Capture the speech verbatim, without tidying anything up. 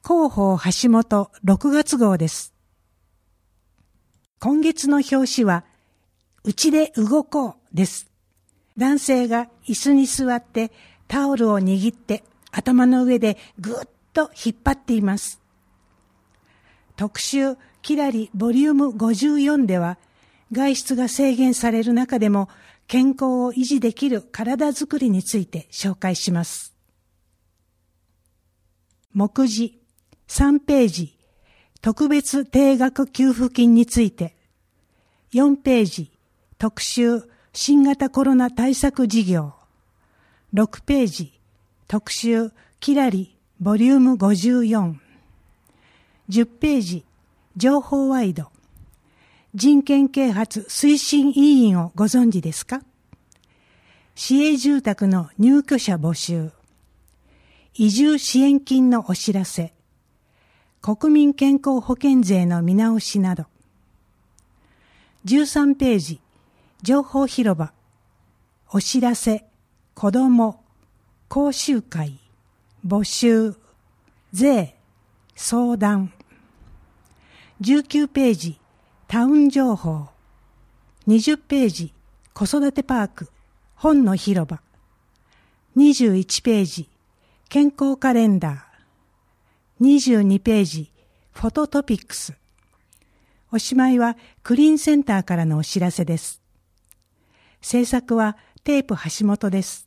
広報橋本ろくがつ号です。今月の表紙は、うちで動こうです。男性が椅子に座ってタオルを握って頭の上でぐーっと引っ張っています。特集キラリボリュームごじゅうよんでは、外出が制限される中でも健康を維持できる体づくりについて紹介します。目次さんページ、特別定額給付金について。よんページ、特集新型コロナ対策事業。ろくページ、特集キラリボリュームごじゅうよん。じゅっページ、情報ワイド。人権啓発推進委員をご存知ですか？市営住宅の入居者募集。移住支援金のお知らせ。国民健康保険税の見直しなど。じゅうさんページ、情報広場。お知らせ、子ども、講習会、募集、税、相談。じゅうきゅうページ、タウン情報。にじゅうページ、子育てパーク、本の広場。にじゅういちページ、健康カレンダー。にじゅうにページ、フォトトピックス。おしまいはクリーンセンターからのお知らせです。制作はテープ橋本です。